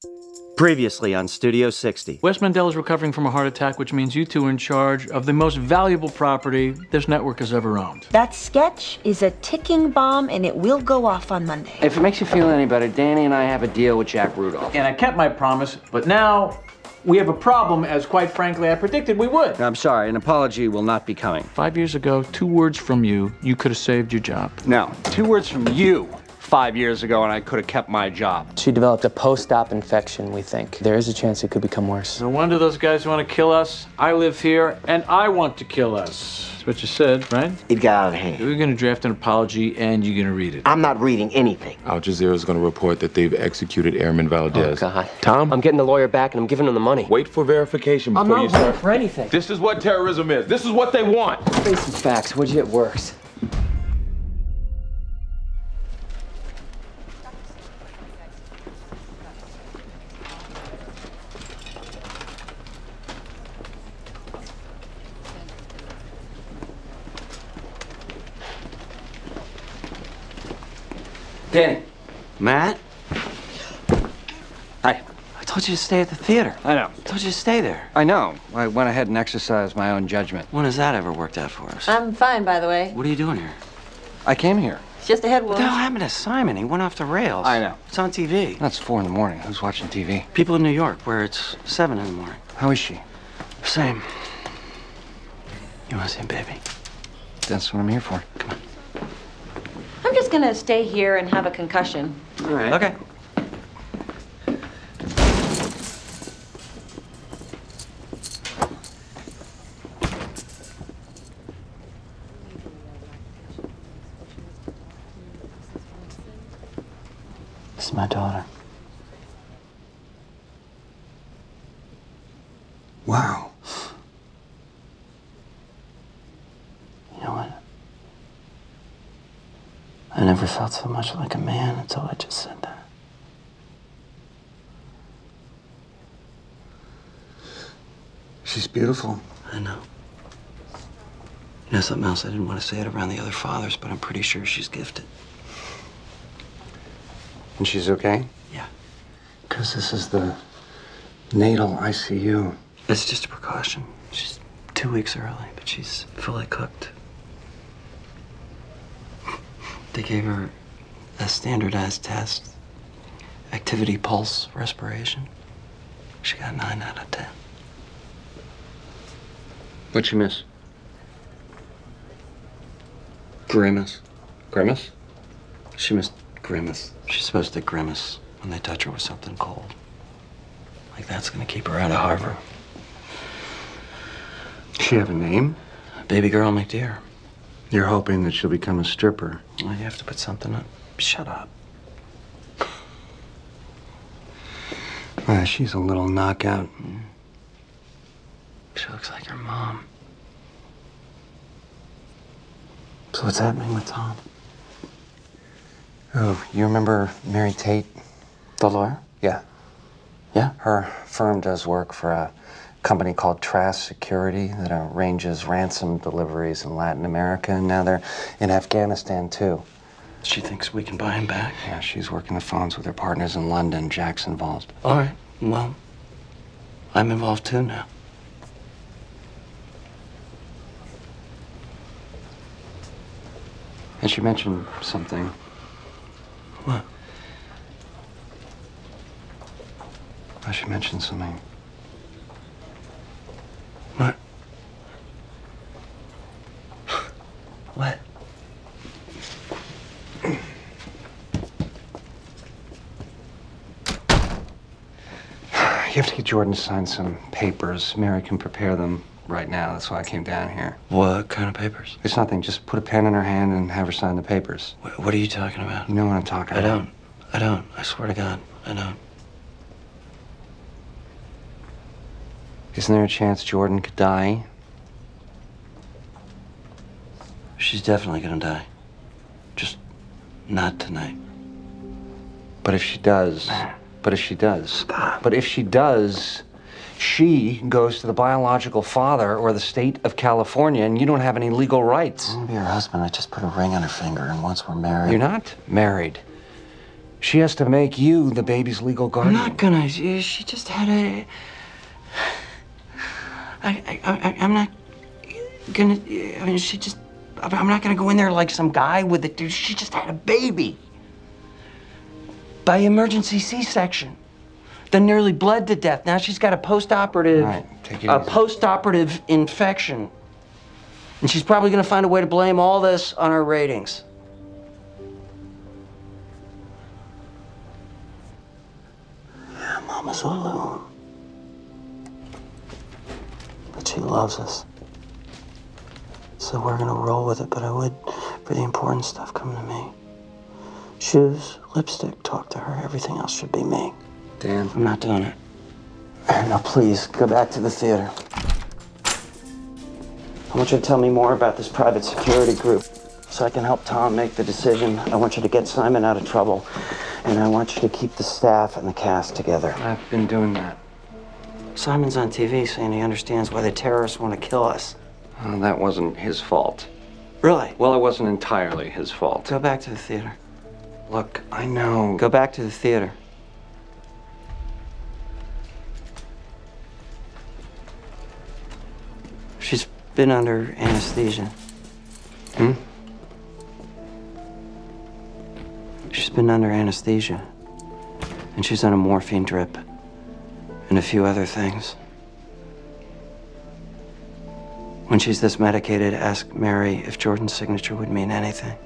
Previously on Studio 60. Wes Mandel is recovering from a heart attack, which means you two are in charge of the most valuable property this network has ever owned. That sketch is a ticking bomb, and it will go off on Monday. If it makes you feel any better, Danny and I have a deal with Jack Rudolph. And I kept my promise, but now we have a problem, as quite frankly I predicted we would. I'm sorry, an apology will not be coming. 5 years ago, 2 words from you could have saved your job. No, 2 words from you 5 years ago and I could have kept my job. She developed a post-op infection, we think. There is a chance it could become worse. No wonder those guys want to kill us. I live here, and I want to kill us. That's what you said, right? It got out of hand. You're gonna draft an apology, and you're gonna read it. I'm not reading anything. Al Jazeera is going to report that they've executed Airman Valdez. Oh, God. Tom? I'm getting the lawyer back, and I'm giving him the money. Wait for verification I'm before not you start. waiting for anything. This is what terrorism is. This is what they want. Face some facts. Would you? It works. Danny. Matt? Hi. I told you to stay at the theater. I know. I told you to stay there. I know. I went ahead and exercised my own judgment. When has that ever worked out for us? I'm fine, by the way. What are you doing here? I came here. It's just a head What wound. the hell happened to Simon? He went off the rails. I know. It's on TV. That's 4 in the morning. Who's watching TV? People in New York, where it's 7 in the morning. How is she? Same. You want to see him, baby? That's what I'm here for. Come on. I'm just gonna stay here and have a concussion. All right. Okay. This is my daughter. Wow. You know what? I never felt so much like a man until I just said that. She's beautiful. I know. You know something else? I didn't want to say it around the other fathers, but I'm pretty sure she's gifted. And she's okay? Yeah. Because this is the natal ICU. It's just a precaution. She's 2 weeks early, but she's fully cooked. They gave her a standardized test. Activity pulse respiration. She got 9 out of 10. What'd she miss? Grimace. Grimace? She missed grimace. She's supposed to grimace when they touch her with something cold. Like that's gonna keep her out of harbor. Does she have a name? Baby girl McDear. You're hoping that she'll become a stripper. Well, you have to put something up. Shut up. She's a little knockout. She looks like her mom. So what's happening with Tom? Oh, you remember Mary Tate? The lawyer? Yeah. Yeah? Her firm does work for a company called Trask Security that arranges ransom deliveries in Latin America, and now they're in Afghanistan, too. She thinks we can buy him back? Yeah, she's working the phones with her partners in London. Jack's involved. All right. Well, I'm involved too now. And she mentioned something. What? She mentioned something. What? What? You have to get Jordan to sign some papers. Mary can prepare them right now. That's why I came down here. What kind of papers? It's nothing. Just put a pen in her hand and have her sign the papers. What are you talking about? You know what I'm talking I about. don't. I swear to God, I don't. Isn't there a chance Jordan could die? She's definitely gonna die. Just not tonight. But if she does... Stop. But if she does, she goes to the biological father or the state of California, and you don't have any legal rights. I'm gonna be her husband. I just put a ring on her finger, and once we're married... You're not married. She has to make you the baby's legal guardian. I'm not gonna. She just had a. I'm not gonna. I mean, she just. I'm not gonna go in there like some guy with it, dude. She just had a baby. By emergency C-section. Then nearly bled to death. Now she's got a post-operative. All right, take it a easy. post-operative infection. And she's probably gonna find a way to blame all this on her ratings. Yeah, Mama's all alone. But she loves us. So we're gonna roll with it, but I would, for the important stuff, come to me. Shoes, lipstick, talk to her. Everything else should be me. Dan, I'm not doing it. Now, please, go back to the theater. I want you to tell me more about this private security group so I can help Tom make the decision. I want you to get Simon out of trouble, and I want you to keep the staff and the cast together. I've been doing that. Simon's on TV saying he understands why the terrorists want to kill us. Well, that wasn't his fault. Really? Well, it wasn't entirely his fault. Go back to the theater. Look, I know. Go back to the theater. She's been under anesthesia. She's been under anesthesia. And she's on a morphine drip. And a few other things. When she's this medicated, ask Mary if Jordan's signature would mean anything.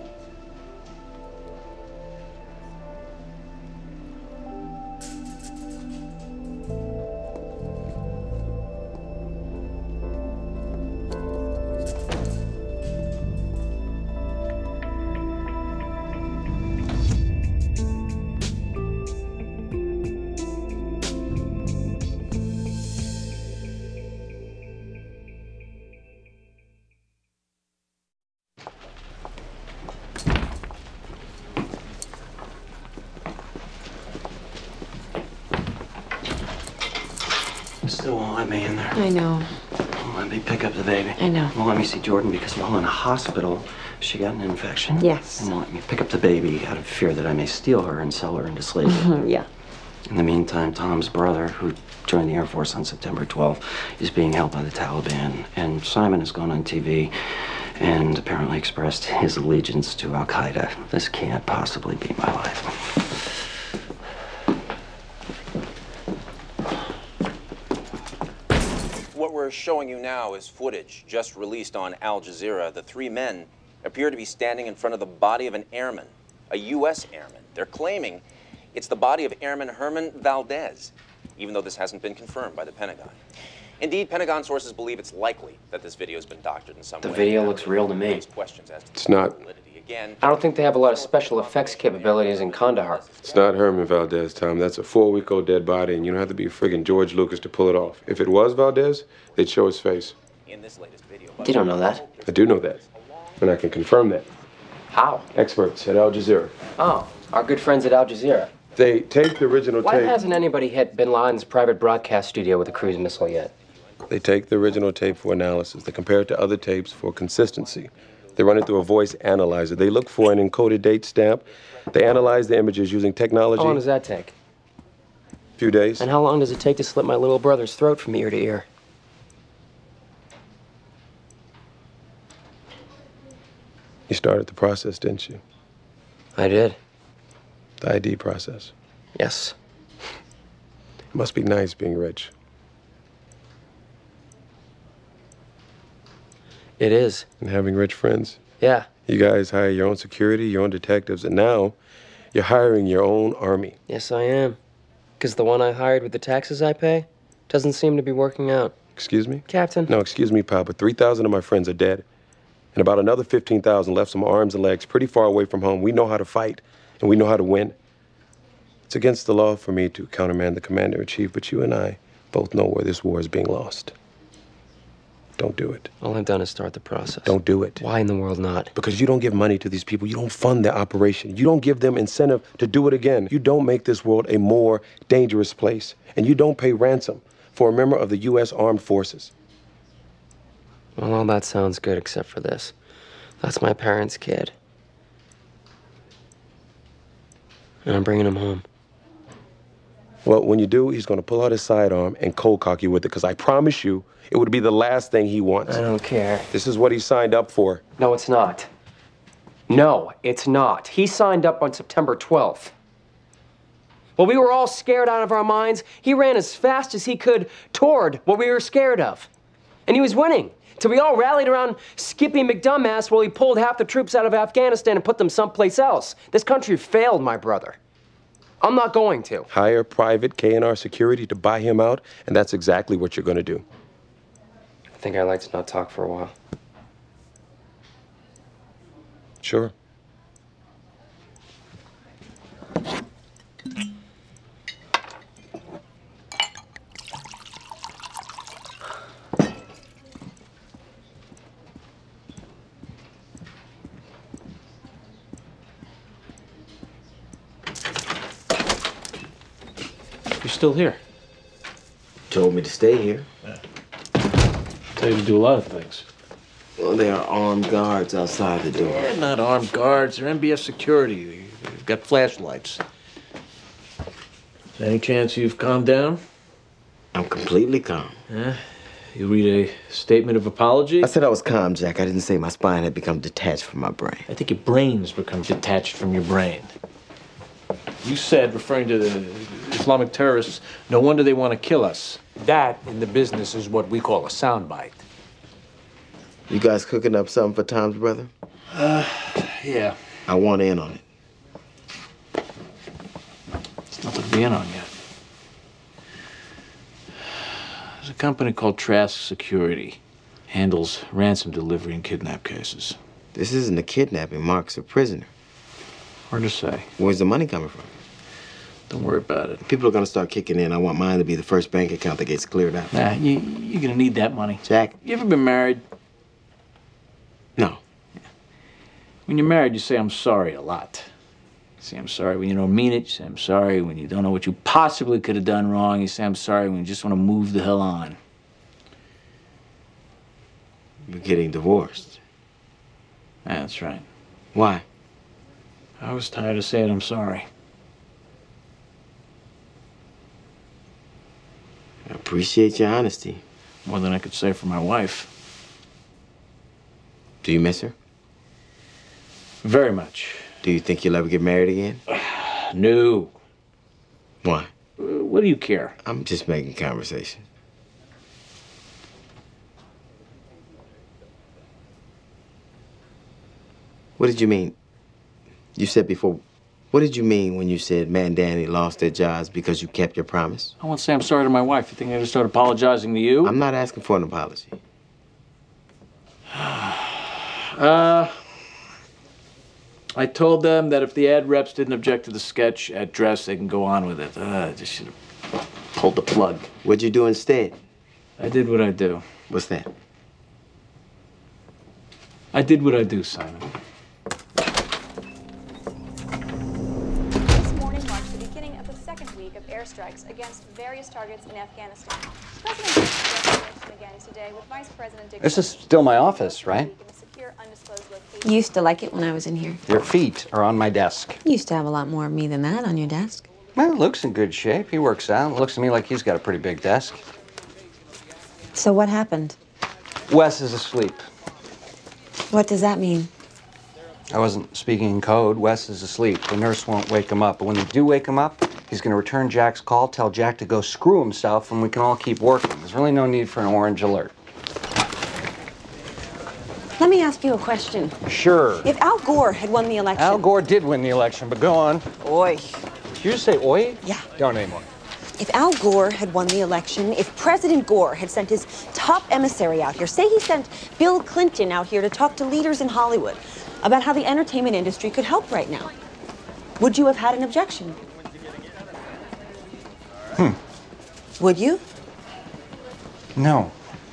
Still won't let me in there. I know. Won't let me pick up the baby. I know. Won't let me see Jordan because while in a hospital, she got an infection. Yes. And won't let me pick up the baby out of fear that I may steal her and sell her into slavery. Yeah. In the meantime, Tom's brother, who joined the Air Force on September 12th, is being held by the Taliban. And Simon has gone on TV and apparently expressed his allegiance to Al Qaeda. This can't possibly be my life. What we're showing you now is footage just released on Al Jazeera. The three men appear to be standing in front of the body of an airman, a U.S. airman. They're claiming it's the body of Airman Herman Valdez, even though this hasn't been confirmed by the Pentagon. Indeed, Pentagon sources believe it's likely that this video has been doctored in some way. The video looks real to me. Raise questions as to It's not. validity. Again, I don't think they have a lot of special effects capabilities in Kandahar. It's not Herman Valdez, Tom. That's a 4-week-old dead body, and you don't have to be friggin' George Lucas to pull it off. If it was Valdez, they'd show his face. in this latest video, You don't know that. I do know that, and I can confirm that. How? Experts at Al Jazeera. Oh, our good friends at Al Jazeera. They take the original Why tape. hasn't anybody hit Bin Laden's private broadcast studio with a cruise missile yet? They take the original tape for analysis. They compare it to other tapes for consistency. They run it through a voice analyzer. They look for an encoded date stamp. They analyze the images using technology. How long does that take? A few days. And how long does it take to slit my little brother's throat from ear to ear? You started the process, didn't you? I did. The ID process. Yes. It must be nice being rich. It is. And having rich friends. Yeah. You guys hire your own security, your own detectives, and now you're hiring your own army. Yes, I am. Because the one I hired with the taxes I pay doesn't seem to be working out. Excuse me? Captain? No, excuse me, pal, but 3,000 of my friends are dead. And about another 15,000 left some arms and legs pretty far away from home. We know how to fight, and we know how to win. It's against the law for me to countermand the commander-in-chief, but you and I both know where this war is being lost. Don't do it. All I've done is start the process. Don't do it. Why in the world not? Because you don't give money to these people. You don't fund their operation. You don't give them incentive to do it again. You don't make this world a more dangerous place. And you don't pay ransom for a member of the U.S. Armed Forces. Well, all that sounds good except for this. That's my parents' kid. And I'm bringing him home. Well, when you do, he's going to pull out his sidearm and cold cock you with it, because I promise you, it would be the last thing he wants. I don't care. This is what he signed up for. No, it's not. No, it's not. He signed up on September 12th. While we were all scared out of our minds, he ran as fast as he could toward what we were scared of. And he was winning. So we all rallied around Skippy McDumbass while he pulled half the troops out of Afghanistan and put them someplace else. This country failed, my brother. I'm not going to. Hire private K&R security to buy him out, and that's exactly what you're going to do. I think I'd like to not talk for a while. Sure. You're still here. Told me to stay here. Tell you to do a lot of things. Well, there are armed guards outside the door. They're not armed guards. They're MBS security. They've got flashlights. Any chance you've calmed down? I'm completely calm. You read a statement of apology? I said I was calm, Jack. I didn't say my spine had become detached from my brain. I think your brain's become detached from your brain. You said, referring to the Islamic terrorists, no wonder they want to kill us. That, in the business, is what we call a soundbite. You guys cooking up something for Tom's brother? Yeah. I want in on it. It's nothing to be in on yet. There's a company called Trask Security. Handles ransom delivery and kidnap cases. This isn't a kidnapping. Mark's a prisoner. Hard to say. Where's the money coming from? Don't worry about it. People are going to start kicking in. I want mine to be the first bank account that gets cleared out. Nah, you're gonna need that money. Jack? You ever been married? No. When you're married, you say, I'm sorry a lot. You say, I'm sorry when you don't mean it. You say, I'm sorry when you don't know what you possibly could have done wrong. You say, I'm sorry when you just want to move the hell on. We're getting divorced. Yeah, that's right. Why? I was tired of saying I'm sorry. I appreciate your honesty. More than I could say for my wife. Do you miss her? Very much. Do you think you'll ever get married again? No. Why? What do you care? I'm just making conversation. What did you mean? You said before, what did you mean when you said Man Danny lost their jobs because you kept your promise? I won't say I'm sorry to my wife. You think I'm gonna start apologizing to you? I'm not asking for an apology. I told them that if the ad reps didn't object to the sketch at Dress, they can go on with it. I just should have pulled the plug. What'd you do instead? I did what I do. What's that? I did what I do, Simon. This morning marks the beginning of the second week of airstrikes against various targets in Afghanistan. President Bush addressed the nation again today with Vice President Dick. This is still my office, right? You used to like it when I was in here. Your feet are on my desk. You used to have a lot more of me than that on your desk. Well, Luke's in good shape. He works out. Looks to me like he's got a pretty big desk. So what happened? Wes is asleep. What does that mean? I wasn't speaking in code. Wes is asleep. The nurse won't wake him up. But when they do wake him up, he's going to return Jack's call, tell Jack to go screw himself, and we can all keep working. There's really no need for an orange alert. Let me ask you a question. Sure. If Al Gore had won the election... Al Gore did win the election, but go on. Oi. Did you just say oi? Yeah. Don't anymore. If Al Gore had won the election, if President Gore had sent his top emissary out here, say he sent Bill Clinton out here to talk to leaders in Hollywood about how the entertainment industry could help right now, would you have had an objection? Would you? No.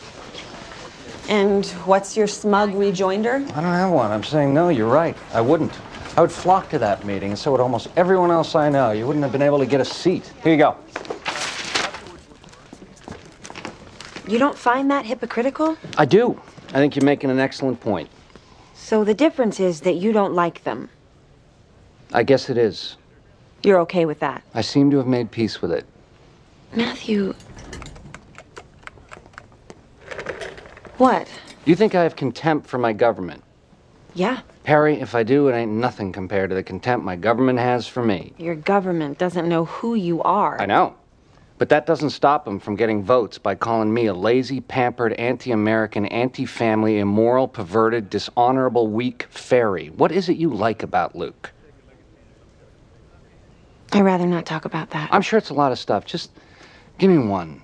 And what's your smug rejoinder? I don't have one. I'm saying no, you're right. I wouldn't. I would flock to that meeting, and so would almost everyone else I know. You wouldn't have been able to get a seat. Here you go. You don't find that hypocritical? I do. I think you're making an excellent point. So the difference is that you don't like them. I guess it is. You're okay with that? I seem to have made peace with it. Matthew... What? You think I have contempt for my government? Yeah. Perry, if I do, it ain't nothing compared to the contempt my government has for me. Your government doesn't know who you are. I know. But that doesn't stop them from getting votes by calling me a lazy, pampered, anti-American, anti-family, immoral, perverted, dishonorable, weak fairy. What is it you like about Luke? I'd rather not talk about that. I'm sure it's a lot of stuff. Just give me one.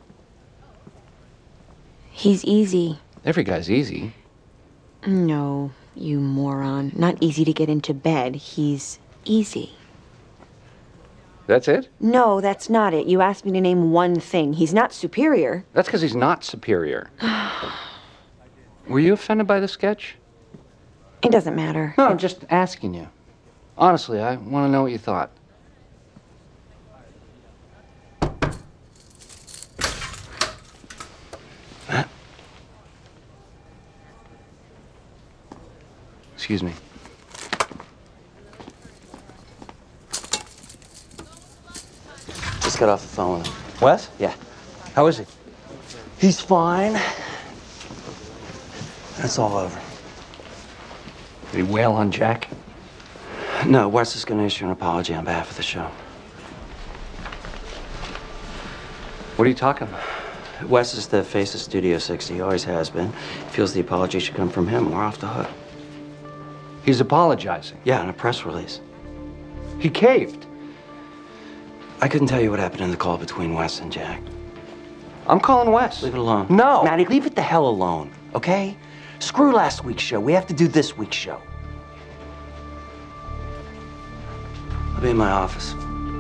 He's easy. Every guy's easy. No, you moron. Not easy to get into bed. He's easy. That's it? No, that's not it. You asked me to name one thing. He's not superior. That's because he's not superior. Were you offended by the sketch? It doesn't matter. No, I'm just asking you. Honestly, I want to know what you thought. Excuse me. Just got off the phone with him. Wes? Yeah. How is he? He's fine. It's all over. Did he wail on Jack? No, Wes is going to issue an apology on behalf of the show. What are you talking about? Wes is the face of Studio 60. He always has been. He feels the apology should come from him. We're off the hook. He's apologizing. Yeah, in a press release. He caved. I couldn't tell you what happened in the call between Wes and Jack. I'm calling Wes. Leave it alone. No. Maddie, leave it the hell alone, okay? Screw last week's show. We have to do this week's show. I'll be in my office.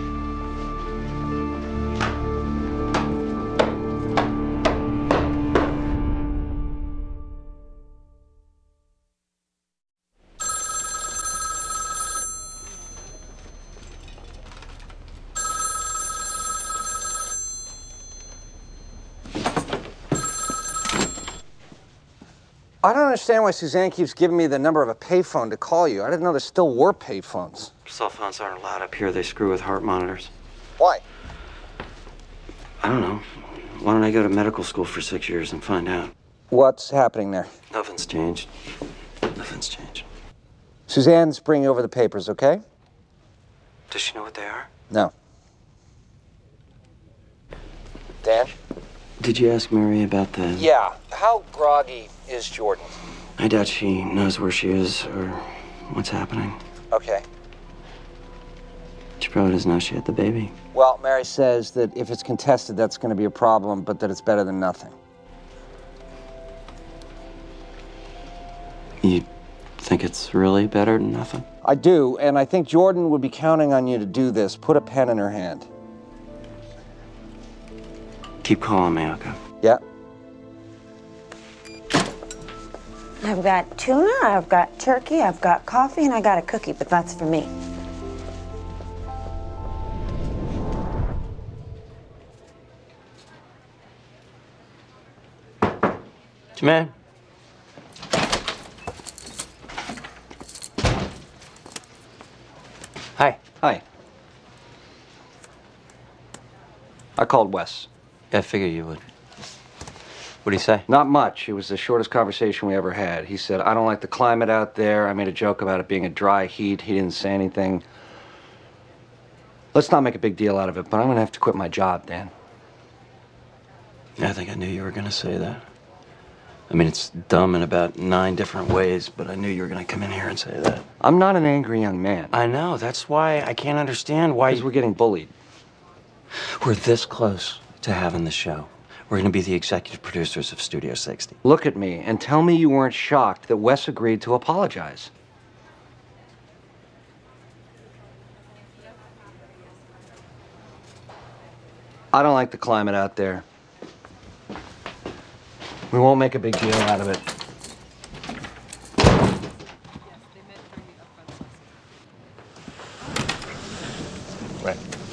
I don't understand why Suzanne keeps giving me the number of a payphone to call you. I didn't know there still were payphones. Cell phones aren't allowed up here. They screw with heart monitors. Why? I don't know. Why don't I go to medical school for 6 years and find out? What's happening there? Nothing's changed. Nothing's changed. Suzanne's bringing over the papers, okay? Does she know what they are? No. Dan? Did you ask Mary about the... Yeah. How groggy is Jordan? I doubt she knows where she is or what's happening. Okay. She probably doesn't know she had the baby. Well, Mary says that if it's contested, that's going to be a problem, but that it's better than nothing. You think it's really better than nothing? I do, and I think Jordan would be counting on you to do this. Put a pen in her hand. Keep calling me, okay? Yeah. I've got tuna, I've got turkey, I've got coffee, and I got a cookie, but that's for me. Jermaine? Hi. Hi. I called Wes. I figured you would. What'd he say? Not much. It was the shortest conversation we ever had. He said, I don't like the climate out there. I made a joke about it being a dry heat. He didn't say anything. Let's not make a big deal out of it, but I'm going to have to quit my job, Dan. I think I knew you were going to say that. I mean, it's dumb in about 9 different ways, but I knew you were going to come in here and say that. I'm not an angry young man. I know. That's why I can't understand why... Because we're getting bullied. We're this close to having the show. We're going to be the executive producers of Studio 60. Look at me and tell me you weren't shocked that Wes agreed to apologize. I don't like the climate out there. We won't make a big deal out of it. Right.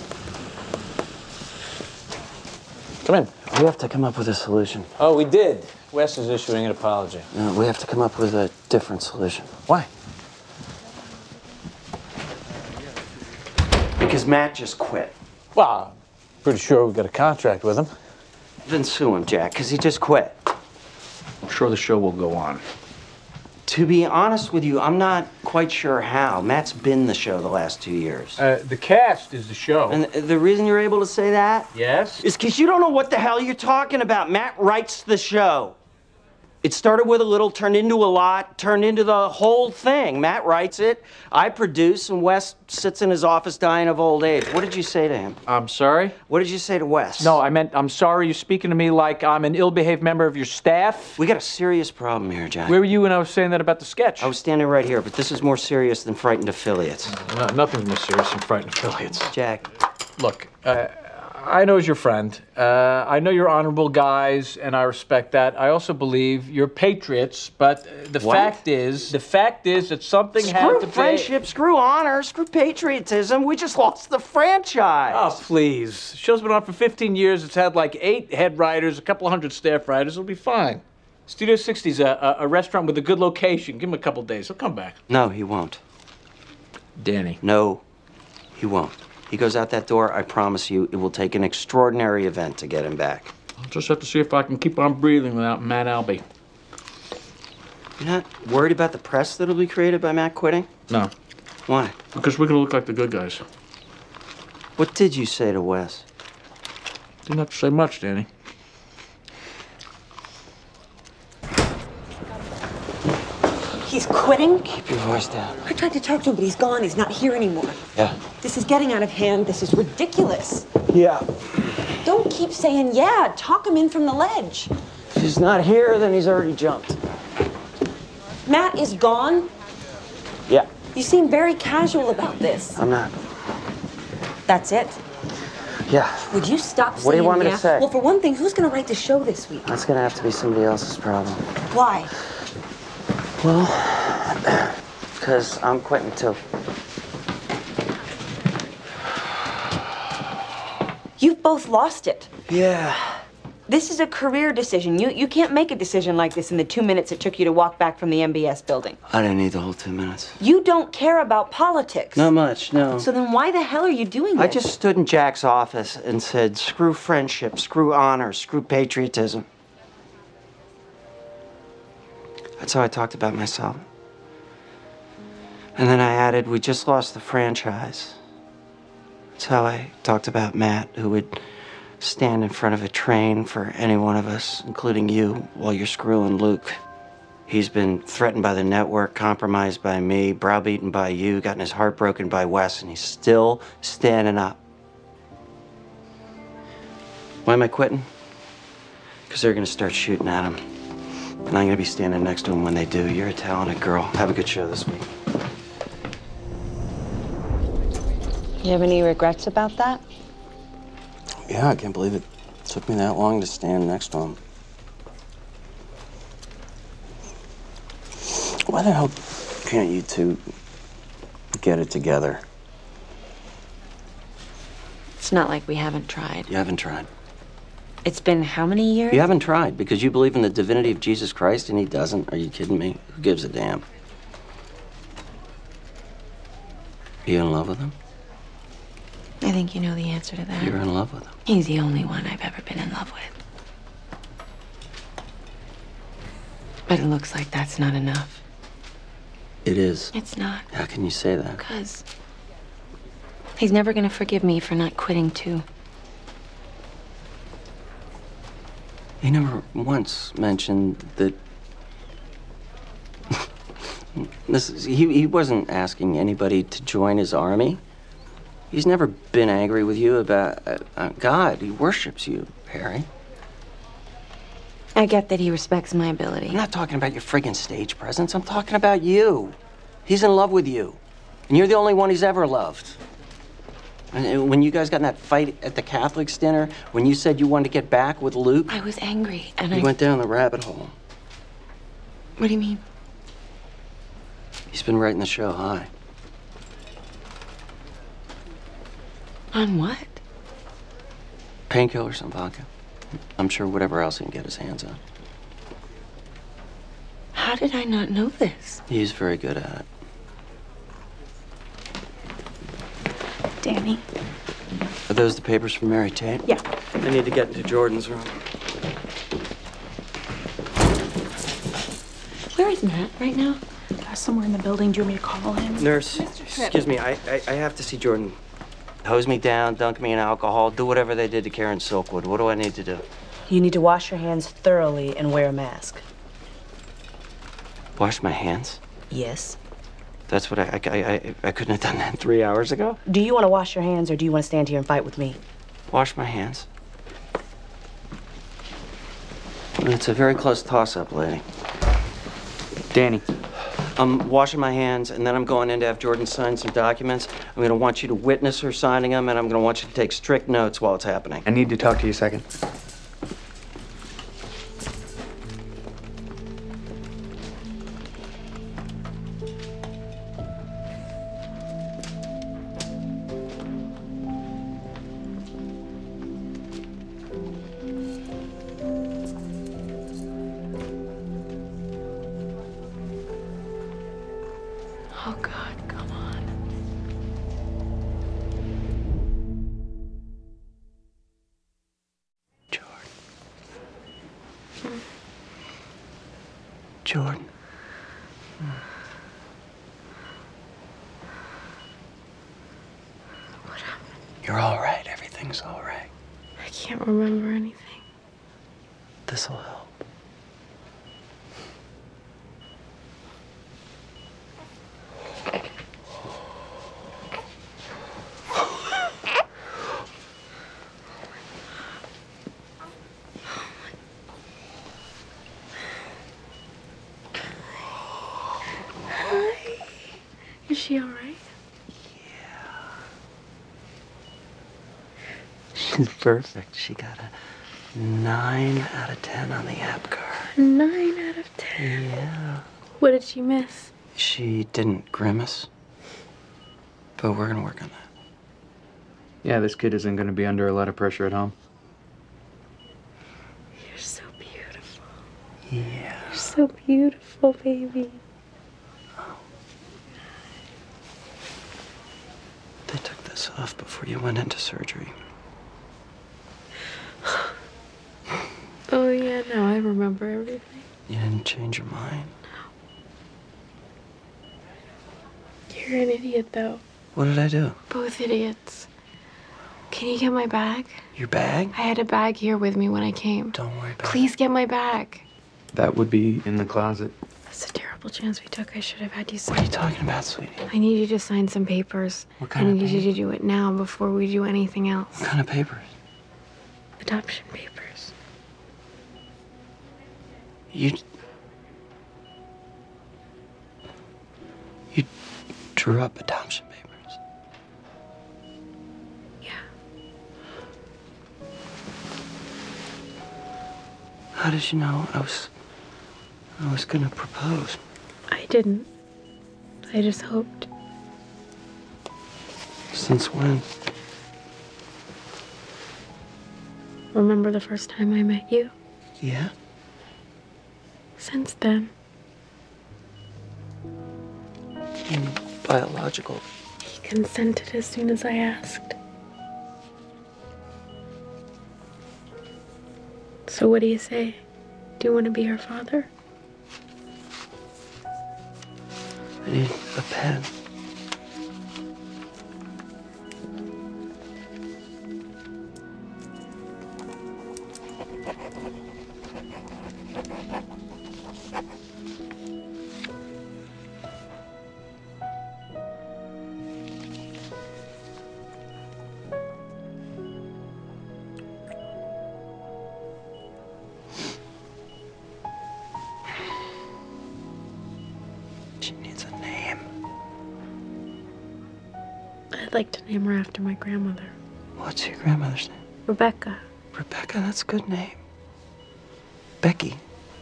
Come in. We have to come up with a solution. Oh, we did. Wes is issuing an apology. No, we have to come up with a different solution. Why? Because Matt just quit. Well, pretty sure we got a contract with him. Then sue him, Jack, because he just quit. I'm sure the show will go on. To be honest with you, I'm not quite sure how. Matt's been the show the last 2 years. The cast is the show. And the reason you're able to say that Yes? is because you don't know what the hell you're talking about. Matt writes the show. It started with a little, turned into a lot, turned into the whole thing. Matt writes it, I produce, and Wes sits in his office dying of old age. What did you say to him? I'm sorry? What did you say to Wes? No, I meant, I'm sorry you're speaking to me like I'm an ill-behaved member of your staff. We got a serious problem here, Jack. Where were you when I was saying that about the sketch? I was standing right here, but this is more serious than frightened affiliates. No, nothing's more serious than frightened affiliates. Jack. Look, I know as your friend. I know you're honorable guys, and I respect that. I also believe you're patriots, but the fact is that something had to Screw friendship, screw honor, screw patriotism. We just lost the franchise. Oh, please. The show's been on for 15 years. It's had like 8 head writers, a couple hundred staff writers. It'll be fine. Studio 60's a restaurant with a good location. Give him a couple days. He'll come back. No, he won't. Danny. No, he won't. He goes out that door, I promise you, it will take an extraordinary event to get him back. I'll just have to see if I can keep on breathing without Matt Albee. You're not worried about the press that'll be created by Matt quitting? No. Why? Because we're gonna look like the good guys. What did you say to Wes? Didn't have to say much, Danny. He's quitting? Keep your voice down. I tried to talk to him, but he's gone. He's not here anymore. Yeah. This is getting out of hand. This is ridiculous. Yeah. Don't keep saying yeah. Talk him in from the ledge. If he's not here, then he's already jumped. Matt is gone? Yeah. You seem very casual about this. I'm not. That's it? Yeah. Would you stop saying What do you want me yeah? to say? Well, for one thing, who's going to write the show this week? That's gonna have to be somebody else's problem. Why? Well, because I'm quitting too. You've both lost it. Yeah. This is a career decision. You can't make a decision like this in the 2 minutes it took you to walk back from the MBS building. I didn't need the whole 2 minutes. You don't care about politics. Not much, no. So then why the hell are you doing this? I just stood in Jack's office and said, screw friendship, screw honor, screw patriotism. That's how I talked about myself. And then I added, we just lost the franchise. That's how I talked about Matt, who would stand in front of a train for any one of us, including you, while you're screwing Luke. He's been threatened by the network, compromised by me, browbeaten by you, gotten his heart broken by Wes, and he's still standing up. Why am I quitting? Because they're gonna start shooting at him. And I'm gonna be standing next to him when they do. You're a talented girl. Have a good show this week. You have any regrets about that? Yeah, I can't believe it took me that long to stand next to him. Why the hell can't you two get it together? It's not like we haven't tried. You haven't tried. It's been how many years? You haven't tried because you believe in the divinity of Jesus Christ and he doesn't. Are you kidding me? Who gives a damn? Are you in love with him? I think you know the answer to that. You're in love with him. He's the only one I've ever been in love with. But it looks like that's not enough. It is. It's not. How can you say that? Because he's never gonna forgive me for not quitting too. He never once mentioned that. He wasn't asking anybody to join his army. He's never been angry with you about God. He worships you, Harry. I get that he respects my ability. I'm not talking about your friggin' stage presence. I'm talking about you. He's in love with you. And you're the only one he's ever loved. And when you guys got in that fight at the Catholics dinner, when you said you wanted to get back with Luke, I was angry and you went down the rabbit hole. What do you mean? He's been writing the show high. On what? Painkillers and vodka. I'm sure whatever else he can get his hands on. How did I not know this? He's very good at it. Danny. Are those the papers from Mary Tate? Yeah. I need to get into Jordan's room. Where is Matt right now? Somewhere in the building. Do you want me to call him? Nurse, Mr. Tripp. excuse me. I have to see Jordan. Hose me down, dunk me in alcohol, do whatever they did to Karen Silkwood. What do I need to do? You need to wash your hands thoroughly and wear a mask. Wash my hands? Yes. That's what I couldn't have done that 3 hours ago? Do you want to wash your hands or do you want to stand here and fight with me? Wash my hands. It's a very close toss-up, lady. Danny. I'm washing my hands, and then I'm going in to have Jordan sign some documents. I'm going to want you to witness her signing them, and I'm going to want you to take strict notes while it's happening. I need to talk to you a second. Oh, God, come on. Jordan. What happened? You're all right. Everything's all right. I can't remember anything. This'll help. Is she all right? She's perfect. She got a 9 out of 10 on the APGAR. 9 out of 10. Yeah. What did she miss? She didn't grimace, but we're gonna work on that. Yeah, this kid isn't going to be under a lot of pressure at home. You're so beautiful. Yeah. You're so beautiful, baby. They took this off before you went into surgery. Oh, yeah, now I remember everything. You didn't change your mind. You're an idiot, though. What did I do? Both idiots. Can you get my bag? Your bag? I had a bag here with me when I came. Don't worry about Please get my bag. That would be in the closet. That's a terrible chance we took. I should have had you it. sign. What are you talking about, sweetie? I need you to sign some papers. What kind I of need you to do it now before we do anything else. What kind of papers? Adoption papers. You drew up adoption papers. Yeah. How did you know I was gonna propose? I didn't. I just hoped. Since when? Remember the first time I met you? Yeah? Since then. Biological. He consented as soon as I asked. So what do you say? Do you want to be her father? I need a pen. She needs a name. I'd like to name her after my grandmother. What's your grandmother's name? Rebecca. Rebecca, that's a good name. Becky.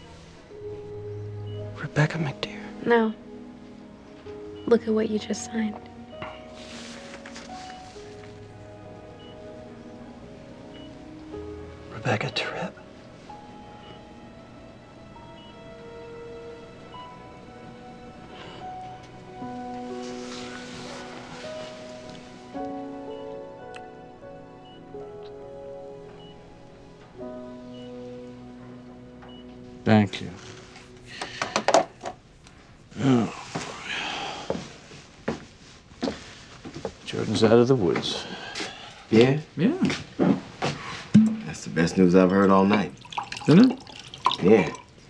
Rebecca McDear. No. Look at what you just signed. Rebecca Tripp. Thank you. Oh, boy. Jordan's out of the woods. Yeah? Yeah. That's the best news I've heard all night. Isn't it? Yeah.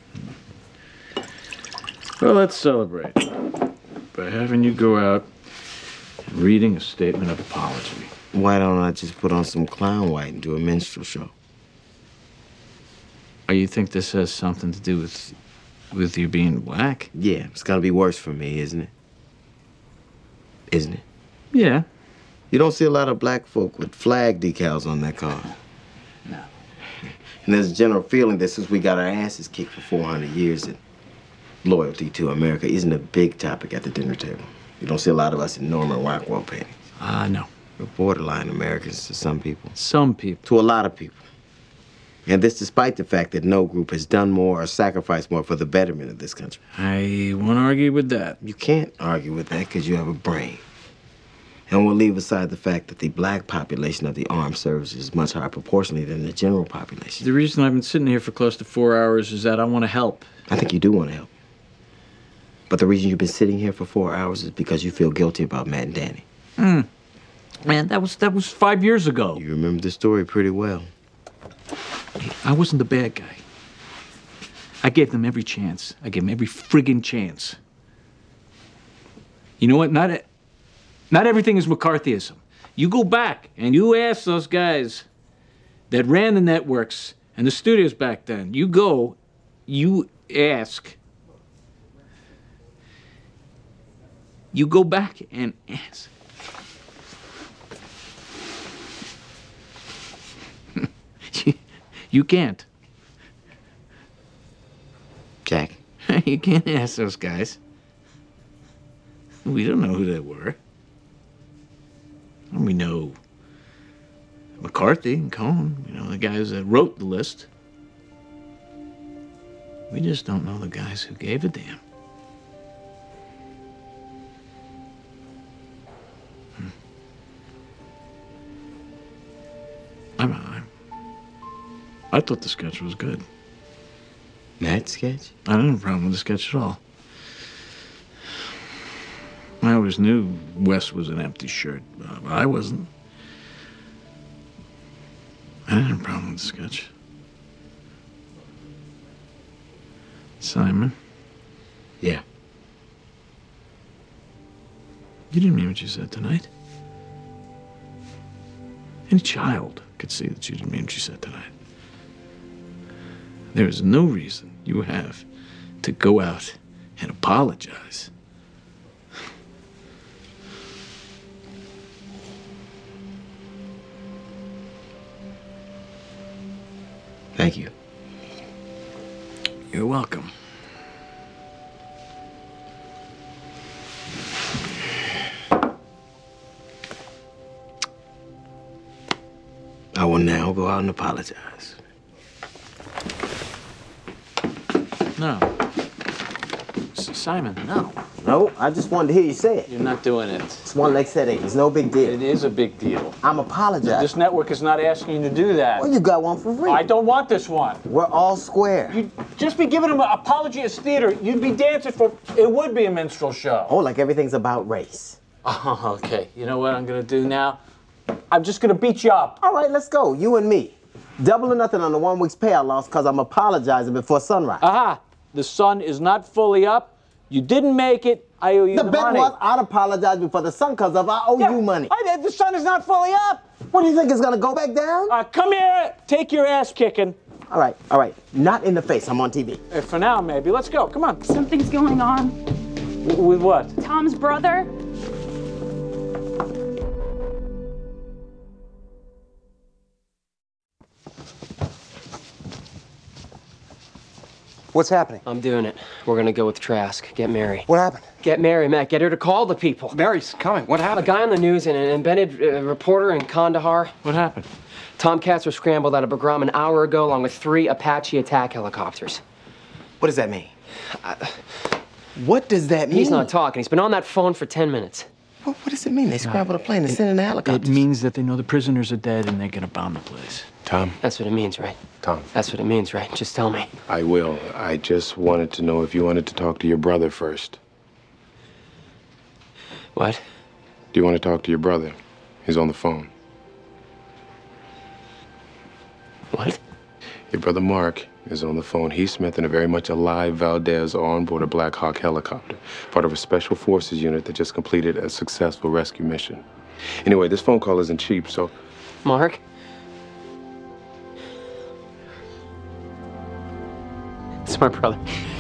Well, let's celebrate by having you go out and reading a statement of apology. Why don't I just put on some clown white and do a minstrel show? Oh, you think this has something to do with you being black? Yeah, it's gonna be worse for me, isn't it? Isn't it? Yeah. You don't see a lot of black folk with flag decals on their car. No. And there's a general feeling that since we got our asses kicked for 400 years, that loyalty to America isn't a big topic at the dinner table. You don't see a lot of us in Norman Rockwell paintings. No. We're borderline Americans to some people. Some people. To a lot of people. And this despite the fact that no group has done more or sacrificed more for the betterment of this country. I won't argue with that. You can't argue with that because you have a brain. And we'll leave aside the fact that the black population of the armed services is much higher proportionally than the general population. The reason I've been sitting here for close to 4 hours is that I want to help. I think you do want to help. But the reason you've been sitting here for 4 hours is because you feel guilty about Matt and Danny. Man, that was 5 years ago. You remember the story pretty well. I wasn't the bad guy. I gave them every chance. I gave them every friggin' chance. You know what? Not everything is McCarthyism. You go back and you ask those guys that ran the networks and the studios back then. You go, you ask. You go back and ask. You can't. Jack. You can't ask those guys. We don't know who they were. We know McCarthy and Cohn, you know, the guys that wrote the list. We just don't know the guys who gave a damn. I thought the sketch was good. That sketch? I didn't have a problem with the sketch at all. I always knew Wes was an empty shirt. I wasn't. I didn't have a problem with the sketch. Simon? Yeah. You didn't mean what you said tonight. Any child could see that you didn't mean what you said tonight. There is no reason you have to go out and apologize. Thank you. You're welcome. I will now go out and apologize. No. Simon, no. No, I just wanted to hear you say it. You're not doing it. It's one leg headache. It's no big deal. It is a big deal. I'm apologizing. This network is not asking you to do that. Well, you got one for free. I don't want this one. We're all square. You'd just be giving them an apology as theater. You'd be dancing for... It would be a minstrel show. Oh, like everything's about race. Oh, okay. You know what I'm going to do now? I'm just going to beat you up. All right, let's go. You and me. Double or nothing on the 1 week's pay I lost because I'm apologizing before sunrise. Aha. The sun is not fully up. You didn't make it. I owe you the money. The bet was I'd apologize before the sun comes up. I owe you money. The sun is not fully up. What do you think, it's going to go back down? Come here. Take your ass kicking. All right. Not in the face. I'm on TV. For now, maybe. Let's go. Come on. Something's going on. With what? Tom's brother. What's happening? I'm doing it. We're gonna go with Trask. Get Mary. What happened? Get Mary, Matt. Get her to call the people. Mary's coming. What happened? A guy on the news and an embedded reporter in Kandahar. What happened? Tomcats were scrambled out of Bagram an hour ago along with 3 Apache attack helicopters. What does that mean? What does that mean? He's not talking. He's been on that phone for 10 minutes. What does it mean? They scrambled a plane and sent in the helicopters. It means that they know the prisoners are dead and they're gonna bomb the place. Tom? That's what it means, right? Tom. That's what it means, right? Just tell me. I will. I just wanted to know if you wanted to talk to your brother first. What? Do you want to talk to your brother? He's on the phone. What? Your brother Mark is on the phone. Heath Smith and a very much alive Valdez are on board a Black Hawk helicopter, part of a special forces unit that just completed a successful rescue mission. Anyway, this phone call isn't cheap, so... Mark? It's my brother.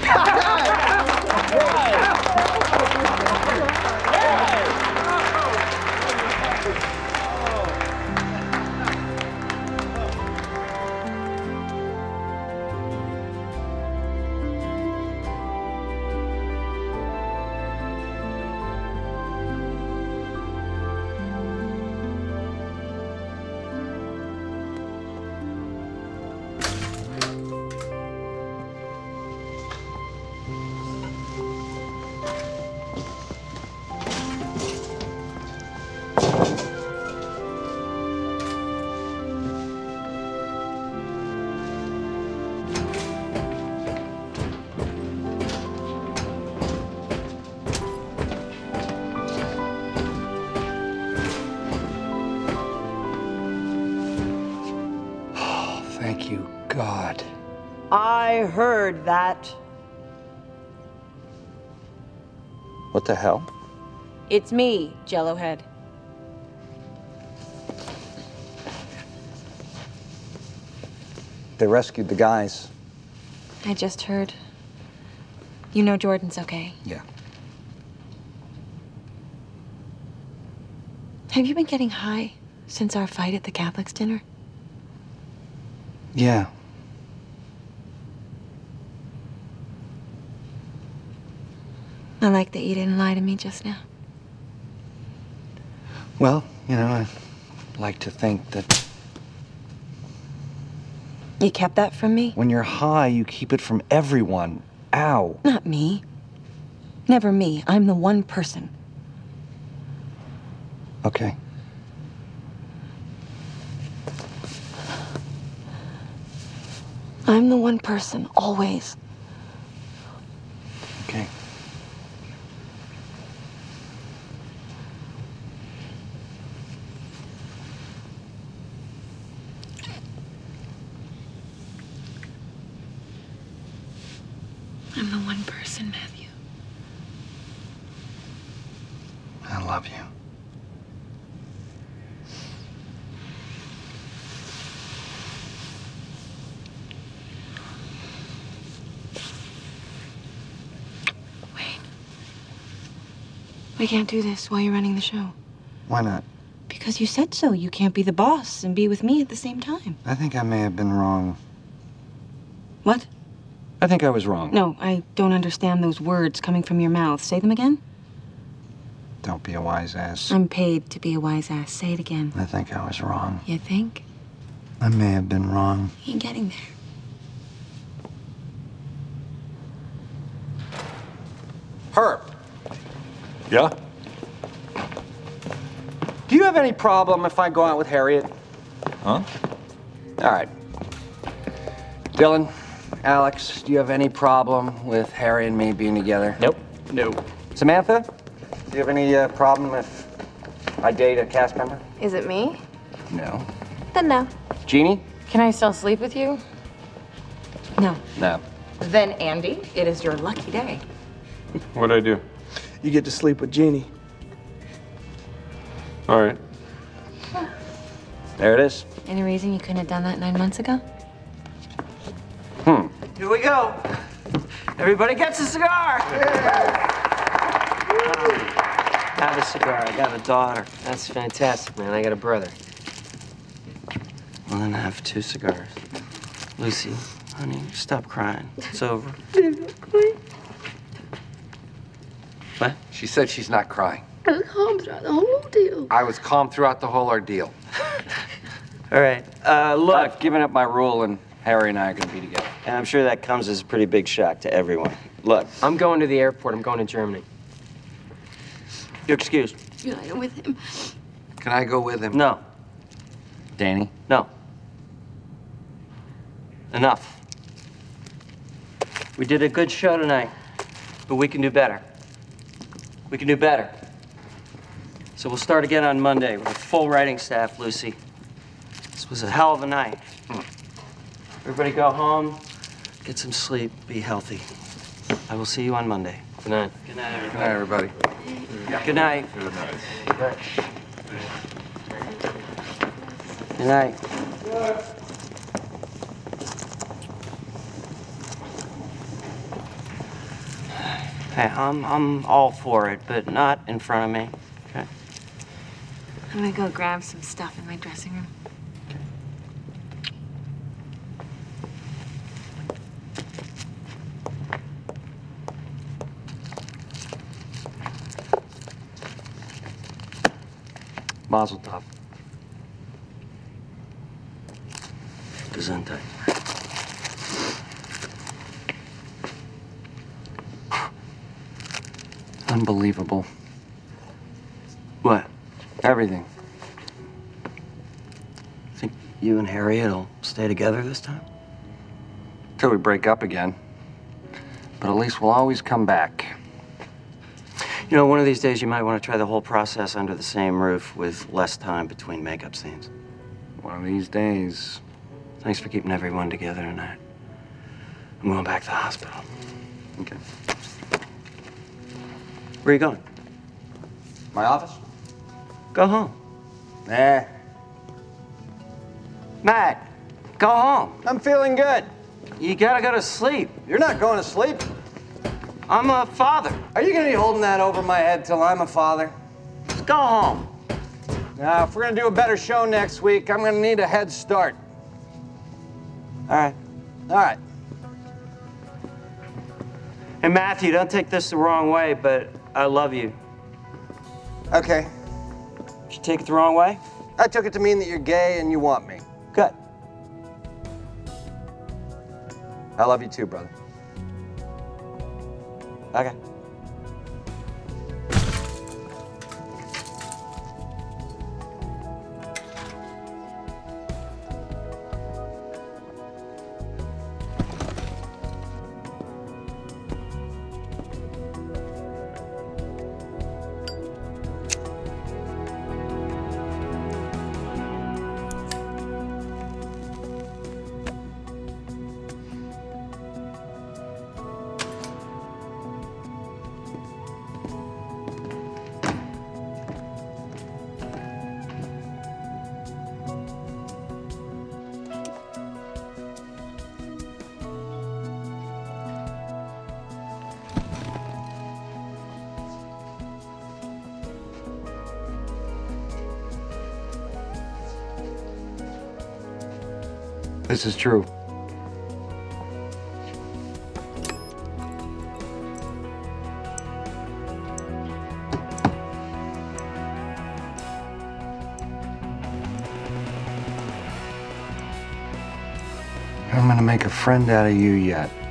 Thank you, God. I heard that. What the hell? It's me, Jellohead. They rescued the guys. I just heard. You know Jordan's okay. Yeah. Have you been getting high since our fight at the Catholics' dinner? Yeah. I like that you didn't lie to me just now. Well, you know, I like to think that You kept that from me? when you're high, you keep it from everyone. Ow. Not me. Never me. I'm the one person. Okay. I'm the one person, always. Okay. I'm the one person, Matthew. I love you. We can't do this while you're running the show. Why not? Because you said so. You can't be the boss and be with me at the same time. I think I may have been wrong. What? I think I was wrong. No, I don't understand those words coming from your mouth. Say them again. Don't be a wise ass. I'm paid to be a wise ass. Say it again. I think I was wrong. You think? I may have been wrong. You ain't getting there. Herb, Yeah? do you have any problem if I go out with Harriet? Huh? All right. Dylan, Alex, do you have any problem with Harry and me being together? Nope. No. Samantha, do you have any problem if I date a cast member? Is it me? No. Then no. Jeannie? Can I still sleep with you? No. No. Then, Andy, it is your lucky day. What'd I do? You get to sleep with Jeannie. All right. There it is. Any reason you couldn't have done that 9 months ago? Here we go. Everybody gets a cigar. Got a cigar. I got a daughter. That's fantastic, man. I got a brother. Well, then I have 2 cigars. Lucy, honey, stop crying. It's over. What? She said she's not crying. I was calm throughout the whole ordeal. I was calm throughout the whole ordeal. All right. Look, I've given up my rule, and Harry and I are going to be together. and I'm sure that comes as a pretty big shock to everyone. Look, I'm going to the airport. I'm going to Germany. you're excused. reunited with him. Can I go with him? No. Danny? No. Enough. We did a good show tonight, but we can do better. We can do better. So we'll start again on Monday with a full writing staff, Lucy. This was a hell of a night. Everybody go home, get some sleep, be healthy. I will see you on Monday. Good night. Good night, Good night, everybody. Good night. Good night. Good night. Hey, I'm all for it, but not in front of me, okay? I'm gonna go grab some stuff in my dressing room. Mazel tov. Gesundheit. Unbelievable. What? Everything. Think you and Harriet'll stay together this time? Till we break up again. But at least we'll always come back. You know, one of these days you might want to try the whole process under the same roof with less time between makeup scenes. One of these days. Thanks for keeping everyone together tonight. I'm going back to the hospital. Okay. Where are you going? My office? Go home. Nah. Matt, go home. I'm feeling good. You gotta go to sleep. You're not going to sleep. I'm a father. Are you gonna be holding that over my head till I'm a father? Just go home. Now, if we're gonna do a better show next week, I'm gonna need a head start. All right. All right. Hey, Matthew, don't take this the wrong way, but I love you. Okay. Did you take it the wrong way? I took it to mean that you're gay and you want me. Good. I love you too, brother. Okay. This is true. I'm gonna make a friend out of you yet.